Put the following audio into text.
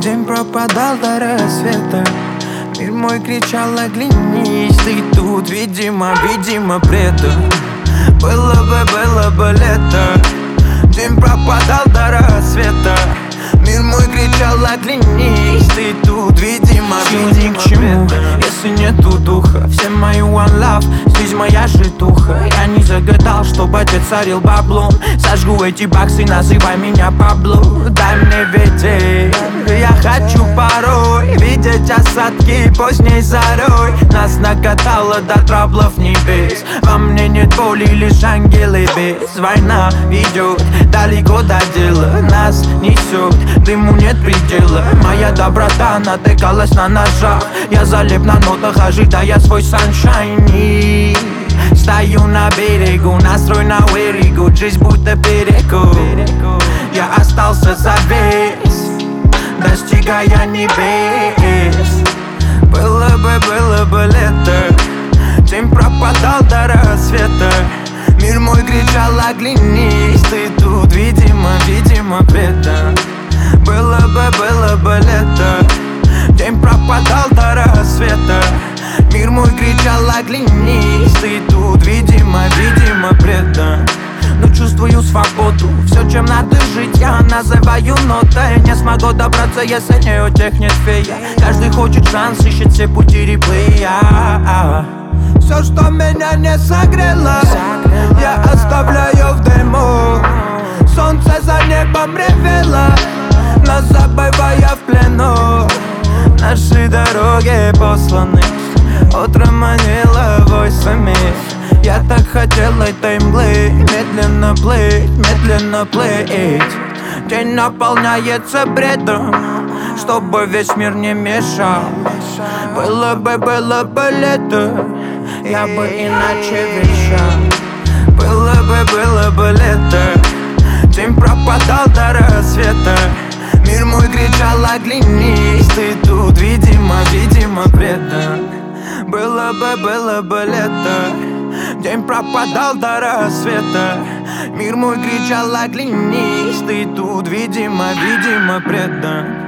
День пропадал до рассвета. Мир мой кричал: оглянись, ты тут, видимо, предан. Было бы лето. День пропадал до рассвета. Мир мой кричал: оглянись, ты тут, видимо, ни к чему, если нету духа. Все мои one love, здесь моя житуха. Я не загадал, чтобы отец царил баблом. Сожгу эти баксы, называй меня Пабло. Дай мне ветер, я хочу порой видеть осадки поздней зарой. Нас накатало до траблов небес. Во мне нет боли, лишь ангелы без. Война ведет далеко до дела. Нас несет, дыму нет предела. Моя доброта натыкалась на ножах. Я залип на нотах, ожидая свой саншайн. И стою на берегу, настрой на вырегу. Жизнь будто перекур. Я остался завис, достигая небес. Было бы лето. День пропадал до рассвета. Мир мой кричал: оглянись, ты тут, видимо, предан. Было бы лето. День пропадал до рассвета. Мир мой кричал: оглянись, ты тут, видимо, предан. Но чувствую свободу, все, чем надо жить, я называю нотой. Не смогу добраться, если не у тех нет фея. Каждый хочет шанс, ищет все пути реплея. Все, что меня не согрело, я оставляю в дыму. Солнце за небом ревело, нас забывая в плену. Наши дороги посланы, утром манило войсами. Я так хотел этой мглы, медленно плыть. День наполняется бредом, чтобы весь мир не мешал. Было бы лето, я бы иначе вещал. Было бы лето. День пропадал до рассвета. Мир мой кричал: оглянись, ты тут, видимо, предан. Было бы лето. День пропадал до рассвета. Мир мой кричал: оглянись, ты тут, видимо, предан.